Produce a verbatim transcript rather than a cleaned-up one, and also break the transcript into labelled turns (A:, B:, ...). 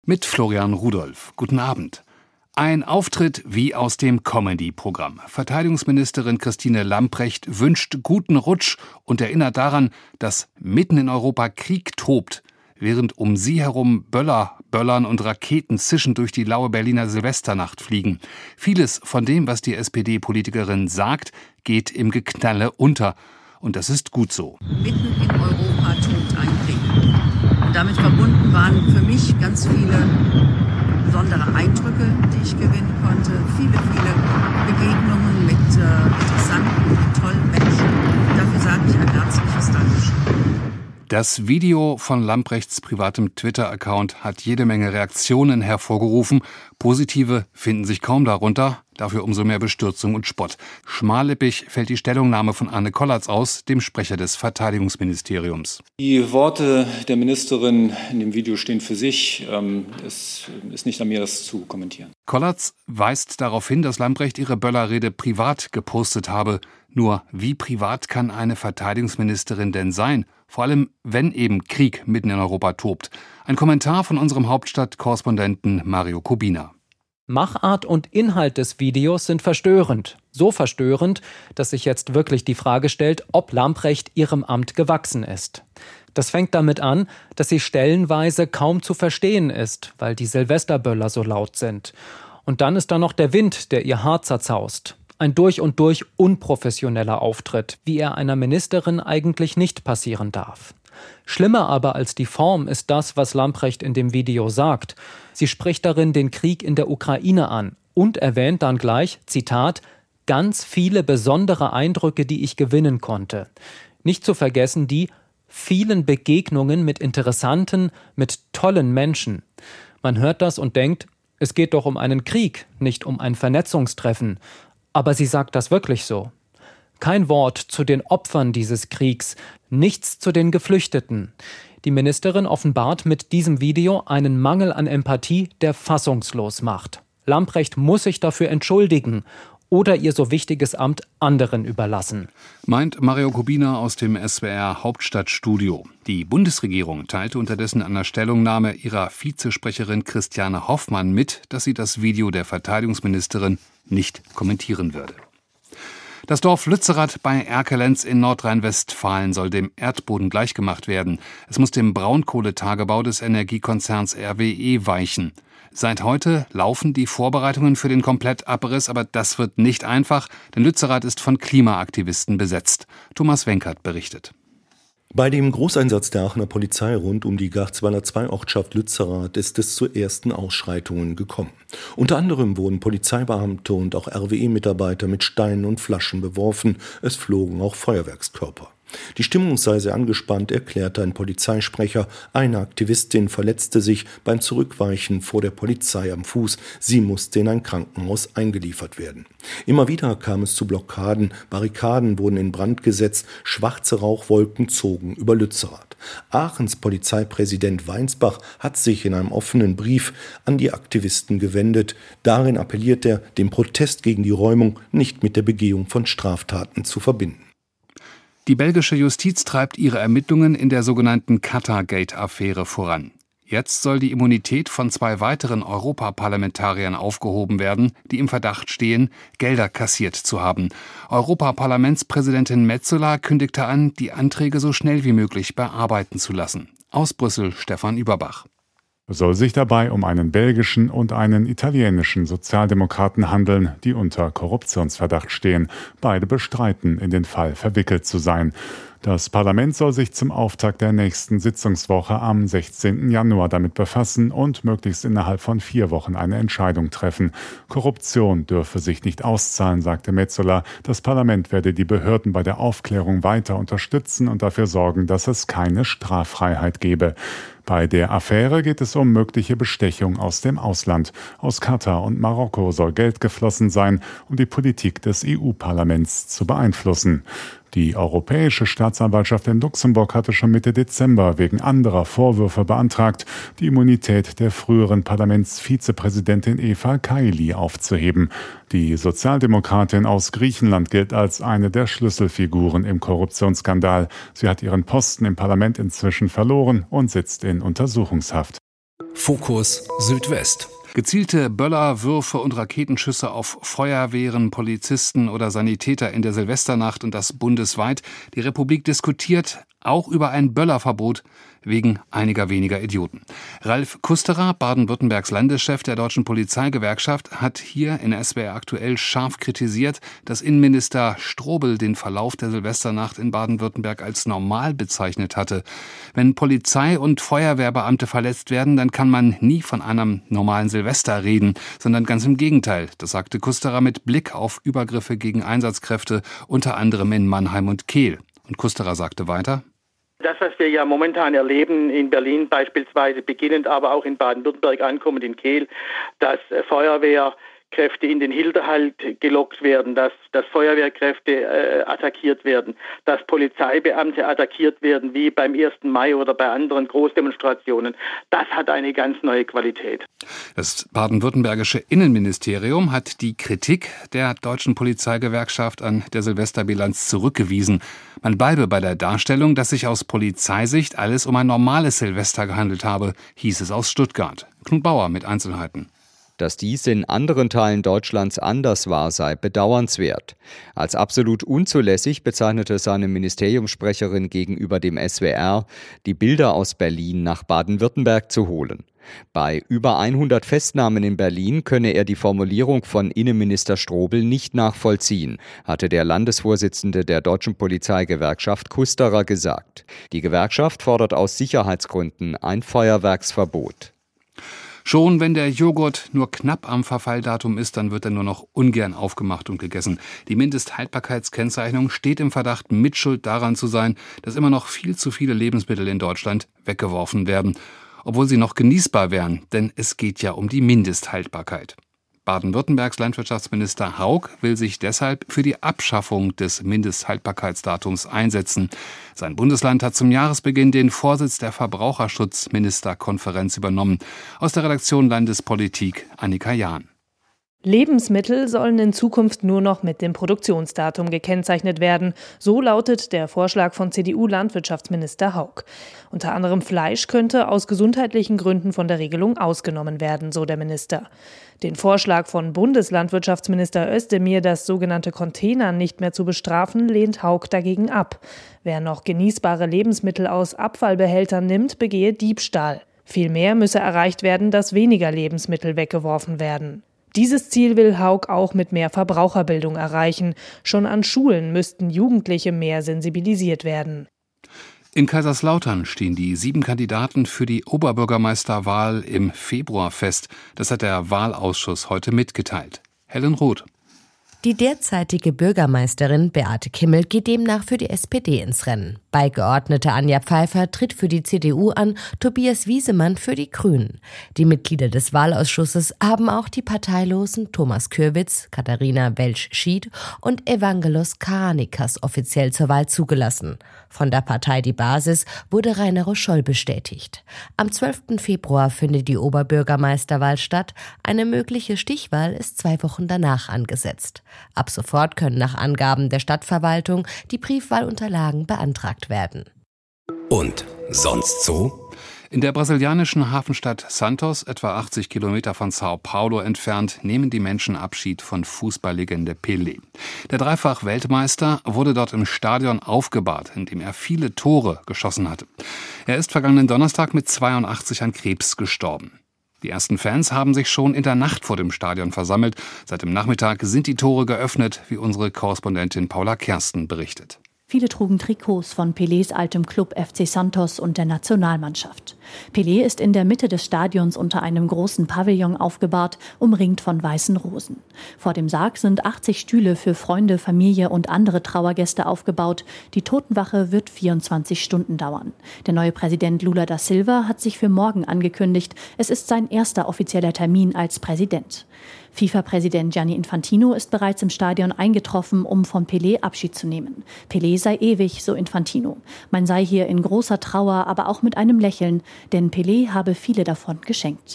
A: Mit Florian Rudolph. Guten Abend. Ein Auftritt wie aus dem Comedy-Programm. Verteidigungsministerin Christine Lambrecht wünscht guten Rutsch und erinnert daran, dass mitten in Europa Krieg tobt, während um sie herum Böller, Böllern und Raketen zischend durch die laue Berliner Silvesternacht fliegen. Vieles von dem, was die S P D-Politikerin sagt, geht im Geknalle unter. Und das ist gut so.
B: Mitten in Europa tobt ein Krieg. Und damit verbunden waren für mich ganz viele besondere Eindrücke, die ich gewinnen konnte. Viele, viele Begegnungen mit äh, interessanten, mit tollen Menschen. Dafür sage ich ein herzliches Dankeschön.
A: Das Video von Lambrechts privatem Twitter-Account hat jede Menge Reaktionen hervorgerufen. Positive finden sich kaum darunter, dafür umso mehr Bestürzung und Spott. Schmallippig fällt die Stellungnahme von Arne Kollatz aus, dem Sprecher des Verteidigungsministeriums.
C: Die Worte der Ministerin in dem Video stehen für sich. Es ist nicht an mir, das zu kommentieren.
A: Kollatz weist darauf hin, dass Lambrecht ihre Böllerrede privat gepostet habe. Nur wie privat kann eine Verteidigungsministerin denn sein? Vor allem, wenn eben Krieg mitten in Europa tobt. Ein Kommentar von unserem Hauptstadt-Korrespondenten Mario Kubina.
D: Machart und Inhalt des Videos sind verstörend. So verstörend, dass sich jetzt wirklich die Frage stellt, ob Lambrecht ihrem Amt gewachsen ist. Das fängt damit an, dass sie stellenweise kaum zu verstehen ist, weil die Silvesterböller so laut sind. Und dann ist da noch der Wind, der ihr Haar zerzaust. Ein durch und durch unprofessioneller Auftritt, wie er einer Ministerin eigentlich nicht passieren darf. Schlimmer aber als die Form ist das, was Lambrecht in dem Video sagt. Sie spricht darin den Krieg in der Ukraine an und erwähnt dann gleich, Zitat, ganz viele besondere Eindrücke, die ich gewinnen konnte. Nicht zu vergessen die vielen Begegnungen mit interessanten, mit tollen Menschen. Man hört das und denkt, es geht doch um einen Krieg, nicht um ein Vernetzungstreffen. Aber sie sagt das wirklich so. Kein Wort zu den Opfern dieses Kriegs, nichts zu den Geflüchteten. Die Ministerin offenbart mit diesem Video einen Mangel an Empathie, der fassungslos macht. Lambrecht muss sich dafür entschuldigen oder ihr so wichtiges Amt anderen überlassen.
A: Meint Mario Kubina aus dem S W R Hauptstadtstudio. Die Bundesregierung teilte unterdessen an der Stellungnahme ihrer Vizesprecherin Christiane Hoffmann mit, dass sie das Video der Verteidigungsministerin nicht kommentieren würde. Das Dorf Lützerath bei Erkelenz in Nordrhein-Westfalen soll dem Erdboden gleichgemacht werden. Es muss dem Braunkohletagebau des Energiekonzerns R W E weichen. Seit heute laufen die Vorbereitungen für den Komplettabriss, aber das wird nicht einfach, denn Lützerath ist von Klimaaktivisten besetzt. Thomas Wenkert berichtet.
E: Bei dem Großeinsatz der Aachener Polizei rund um die G A R zweihundertzwei-Ortschaft Lützerath ist es zu ersten Ausschreitungen gekommen. Unter anderem wurden Polizeibeamte und auch R W E-Mitarbeiter mit Steinen und Flaschen beworfen. Es flogen auch Feuerwerkskörper. Die Stimmung sei sehr angespannt, erklärte ein Polizeisprecher. Eine Aktivistin verletzte sich beim Zurückweichen vor der Polizei am Fuß. Sie musste in ein Krankenhaus eingeliefert werden. Immer wieder kam es zu Blockaden, Barrikaden wurden in Brand gesetzt, schwarze Rauchwolken zogen über Lützerath. Aachens Polizeipräsident Weinsbach hat sich in einem offenen Brief an die Aktivisten gewendet. Darin appelliert er, den Protest gegen die Räumung nicht mit der Begehung von Straftaten zu verbinden.
A: Die belgische Justiz treibt ihre Ermittlungen in der sogenannten Qatargate-Affäre voran. Jetzt soll die Immunität von zwei weiteren Europaparlamentariern aufgehoben werden, die im Verdacht stehen, Gelder kassiert zu haben. Europaparlamentspräsidentin Metsola kündigte an, die Anträge so schnell wie möglich bearbeiten zu lassen. Aus Brüssel Stefan Überbach.
F: Es soll sich dabei um einen belgischen und einen italienischen Sozialdemokraten handeln, die unter Korruptionsverdacht stehen. Beide bestreiten, in den Fall verwickelt zu sein. Das Parlament soll sich zum Auftakt der nächsten Sitzungswoche am sechzehnten Januar damit befassen und möglichst innerhalb von vier Wochen eine Entscheidung treffen. Korruption dürfe sich nicht auszahlen, sagte Metsola. Das Parlament werde die Behörden bei der Aufklärung weiter unterstützen und dafür sorgen, dass es keine Straffreiheit gebe. Bei der Affäre geht es um mögliche Bestechung aus dem Ausland. Aus Katar und Marokko soll Geld geflossen sein, um die Politik des E U-Parlaments zu beeinflussen. Die Europäische Staatsanwaltschaft in Luxemburg hatte schon Mitte Dezember wegen anderer Vorwürfe beantragt, die Immunität der früheren Parlamentsvizepräsidentin Eva Kaili aufzuheben. Die Sozialdemokratin aus Griechenland gilt als eine der Schlüsselfiguren im Korruptionsskandal. Sie hat ihren Posten im Parlament inzwischen verloren und sitzt in Untersuchungshaft.
A: Fokus Südwest. Gezielte Böllerwürfe und Raketenschüsse auf Feuerwehren, Polizisten oder Sanitäter in der Silvesternacht und das bundesweit. Die Republik diskutiert auch über ein Böllerverbot wegen einiger weniger Idioten. Ralf Kusterer, Baden-Württembergs Landeschef der Deutschen Polizeigewerkschaft, hat hier in S W R aktuell scharf kritisiert, dass Innenminister Strobel den Verlauf der Silvesternacht in Baden-Württemberg als normal bezeichnet hatte. Wenn Polizei- und Feuerwehrbeamte verletzt werden, dann kann man nie von einem normalen Silvester reden, sondern ganz im Gegenteil. Das sagte Kusterer mit Blick auf Übergriffe gegen Einsatzkräfte, unter anderem in Mannheim und Kehl. Und Kusterer sagte weiter:
G: Das, was wir ja momentan erleben, in Berlin beispielsweise beginnend, aber auch in Baden-Württemberg ankommend in Kehl, dass Feuerwehrkräfte in den Hinterhalt gelockt werden, dass, dass Feuerwehrkräfte äh, attackiert werden, dass Polizeibeamte attackiert werden, wie beim ersten Mai oder bei anderen Großdemonstrationen. Das hat eine ganz neue Qualität.
A: Das baden-württembergische Innenministerium hat die Kritik der Deutschen Polizeigewerkschaft an der Silvesterbilanz zurückgewiesen. Man bleibe bei der Darstellung, dass sich aus Polizeisicht alles um ein normales Silvester gehandelt habe, hieß es aus Stuttgart. Knut Bauer mit Einzelheiten.
H: Dass dies in anderen Teilen Deutschlands anders war, sei bedauernswert. Als absolut unzulässig bezeichnete seine Ministeriumssprecherin gegenüber dem S W R, die Bilder aus Berlin nach Baden-Württemberg zu holen. Bei über hundert Festnahmen in Berlin könne er die Formulierung von Innenminister Strobel nicht nachvollziehen, hatte der Landesvorsitzende der Deutschen Polizeigewerkschaft Kusterer gesagt. Die Gewerkschaft fordert aus Sicherheitsgründen ein Feuerwerksverbot.
A: Schon wenn der Joghurt nur knapp am Verfalldatum ist, dann wird er nur noch ungern aufgemacht und gegessen. Die Mindesthaltbarkeitskennzeichnung steht im Verdacht, mitschuld daran zu sein, dass immer noch viel zu viele Lebensmittel in Deutschland weggeworfen werden, obwohl sie noch genießbar wären, denn es geht ja um die Mindesthaltbarkeit. Baden-Württembergs Landwirtschaftsminister Haug will sich deshalb für die Abschaffung des Mindesthaltbarkeitsdatums einsetzen. Sein Bundesland hat zum Jahresbeginn den Vorsitz der Verbraucherschutzministerkonferenz übernommen. Aus der Redaktion Landespolitik Annika Jahn.
I: Lebensmittel sollen in Zukunft nur noch mit dem Produktionsdatum gekennzeichnet werden. So lautet der Vorschlag von C D U-Landwirtschaftsminister Haug. Unter anderem Fleisch könnte aus gesundheitlichen Gründen von der Regelung ausgenommen werden, so der Minister. Den Vorschlag von Bundeslandwirtschaftsminister Özdemir, das sogenannte Containern nicht mehr zu bestrafen, lehnt Haug dagegen ab. Wer noch genießbare Lebensmittel aus Abfallbehältern nimmt, begehe Diebstahl. Vielmehr müsse erreicht werden, dass weniger Lebensmittel weggeworfen werden. Dieses Ziel will Haug auch mit mehr Verbraucherbildung erreichen. Schon an Schulen müssten Jugendliche mehr sensibilisiert werden.
A: In Kaiserslautern stehen die sieben Kandidaten für die Oberbürgermeisterwahl im Februar fest. Das hat der Wahlausschuss heute mitgeteilt. Helen Roth.
J: Die derzeitige Bürgermeisterin Beate Kimmel geht demnach für die S P D ins Rennen. Beigeordnete Anja Pfeiffer tritt für die C D U an, Tobias Wiesemann für die Grünen. Die Mitglieder des Wahlausschusses haben auch die Parteilosen Thomas Kürwitz, Katharina Welsch-Schied und Evangelos Karanikas offiziell zur Wahl zugelassen. Von der Partei Die Basis wurde Rainer Rocholl bestätigt. Am zwölften Februar findet die Oberbürgermeisterwahl statt. Eine mögliche Stichwahl ist zwei Wochen danach angesetzt. Ab sofort können nach Angaben der Stadtverwaltung die Briefwahlunterlagen beantragt werden.
A: Und sonst so? In der brasilianischen Hafenstadt Santos, etwa achtzig Kilometer von Sao Paulo entfernt, nehmen die Menschen Abschied von Fußballlegende Pelé. Der Dreifach-Weltmeister wurde dort im Stadion aufgebahrt, in dem er viele Tore geschossen hatte. Er ist vergangenen Donnerstag mit zweiundachtzig an Krebs gestorben. Die ersten Fans haben sich schon in der Nacht vor dem Stadion versammelt. Seit dem Nachmittag sind die Tore geöffnet, wie unsere Korrespondentin Paula Kersten berichtet.
K: Viele trugen Trikots von Pelés altem Club F C Santos und der Nationalmannschaft. Pelé ist in der Mitte des Stadions unter einem großen Pavillon aufgebahrt, umringt von weißen Rosen. Vor dem Sarg sind achtzig Stühle für Freunde, Familie und andere Trauergäste aufgebaut. Die Totenwache wird vierundzwanzig Stunden dauern. Der neue Präsident Lula da Silva hat sich für morgen angekündigt. Es ist sein erster offizieller Termin als Präsident. FIFA-Präsident Gianni Infantino ist bereits im Stadion eingetroffen, um von Pelé Abschied zu nehmen. Pelé sei ewig, so Infantino. Man sei hier in großer Trauer, aber auch mit einem Lächeln, denn Pelé habe viele davon geschenkt.